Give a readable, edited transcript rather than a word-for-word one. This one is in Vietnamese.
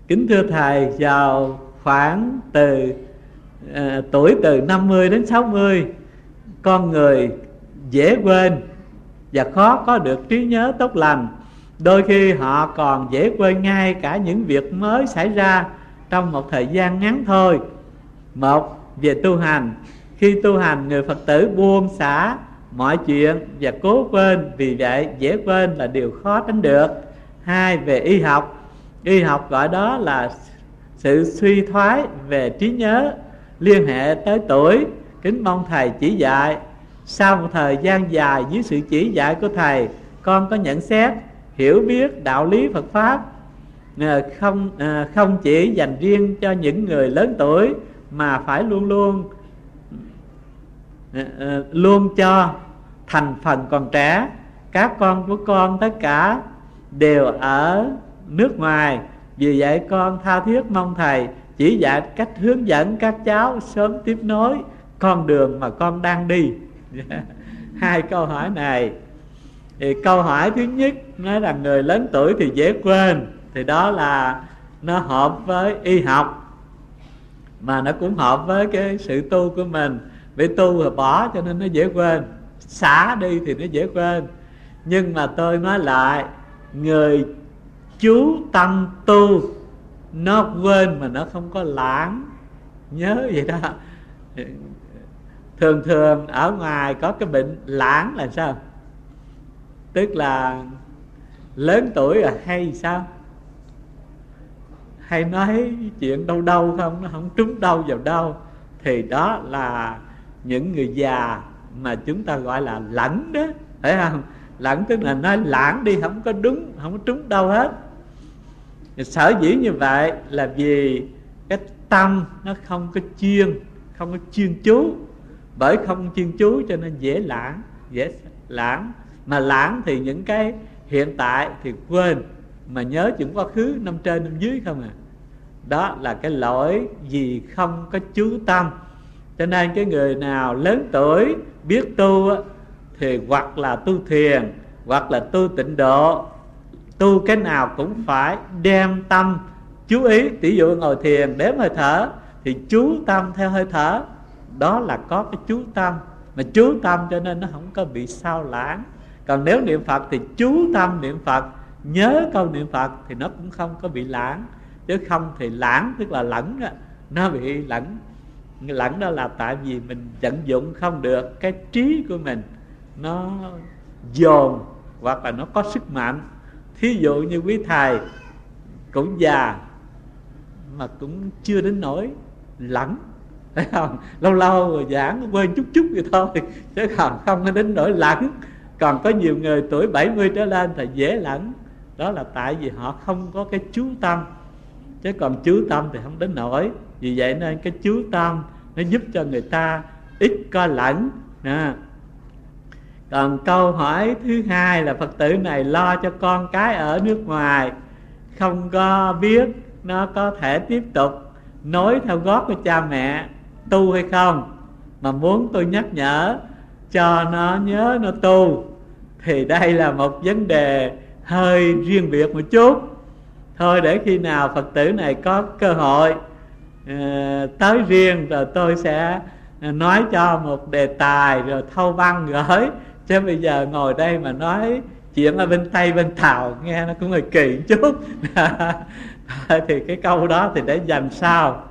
Kính thưa Thầy, vào khoảng tuổi từ 50 đến 60, con người dễ quên và khó có được trí nhớ tốt lành. Đôi khi họ còn dễ quên ngay cả những việc mới xảy ra trong một thời gian ngắn thôi. Một, về tu hành. Khi tu hành, người Phật tử buông xả mọi chuyện và cố quên, vì vậy dễ quên là điều khó tránh được. Hai, về y học. Y học gọi đó là sự suy thoái về trí nhớ liên hệ tới tuổi. Kính mong Thầy chỉ dạy. Sau một thời gian dài dưới sự chỉ dạy của Thầy, con có nhận xét, hiểu biết đạo lý Phật Pháp không chỉ dành riêng cho những người lớn tuổi, mà phải luôn cho thành phần còn trẻ. Các con của con tất cả đều ở nước ngoài, vì vậy con tha thiết mong Thầy chỉ dạy cách hướng dẫn các cháu sớm tiếp nối con đường mà con đang đi. Hai câu hỏi này thì câu hỏi thứ nhất nói là người lớn tuổi thì dễ quên, thì đó là nó hợp với y học, mà nó cũng hợp với cái sự tu của mình. Vì tu rồi bỏ cho nên nó dễ quên, xả đi thì nó dễ quên. Nhưng mà tôi nói lại, người chú tâm tu nó quên mà nó không có lãng nhớ vậy đó. Thường thường ở ngoài có cái bệnh lãng là sao? Tức là lớn tuổi là hay sao? Hay nói chuyện đâu đâu không, nó không trúng đâu vào đâu. Thì đó là những người già mà chúng ta gọi là lẳng đó, phải không? Lẳng tức là nói lãng đi, không có đúng, không có trúng đâu hết. Sở dĩ như vậy là vì cái tâm nó không có chuyên chú. Bởi không chuyên chú cho nên dễ lãng. Mà lãng thì những cái hiện tại thì quên, mà nhớ chuyện quá khứ, năm trên năm dưới không à. Đó là cái lỗi vì không có chú tâm. Cho nên cái người nào lớn tuổi biết tu thì hoặc là tu thiền, hoặc là tu tịnh độ, tu cái nào cũng phải đem tâm chú ý. Ví dụ ngồi thiền đếm hơi thở thì chú tâm theo hơi thở, đó là có cái chú tâm. Mà chú tâm cho nên nó không có bị sao lãng. Còn nếu niệm Phật thì chú tâm niệm Phật, nhớ câu niệm Phật thì nó cũng không có bị lãng. Chứ không thì lãng tức là lẫn đó, nó bị lẫn. Lẫn đó là tại vì mình vận dụng không được cái trí của mình, nó dồn hoặc là nó có sức mạnh. Thí dụ như quý thầy cũng già mà cũng chưa đến nỗi lẫn, thấy không? Lâu lâu rồi giảng quên chút vậy thôi, chứ không có đến nỗi lẫn. Còn có nhiều người tuổi 70 trở lên thì dễ lẫn. Đó là tại vì họ không có cái chú tâm. Chứ còn chú tâm thì không đến nỗi. Vì vậy nên cái chú tâm nó giúp cho người ta ít có lẫn. Còn câu hỏi thứ hai là Phật tử này lo cho con cái ở nước ngoài, không có biết nó có thể tiếp tục nối theo gót của cha mẹ tu hay không, mà muốn tôi nhắc nhở cho nó nhớ nó tu. Thì đây là một vấn đề hơi riêng biệt một chút. Thôi để khi nào Phật tử này có cơ hội tới riêng rồi tôi sẽ nói cho một đề tài rồi thâu văn gửi. Chứ bây giờ ngồi đây mà nói chuyện ở bên Tây bên Tàu nghe nó cũng hơi kỳ chút. Thì cái câu đó thì để dành sau.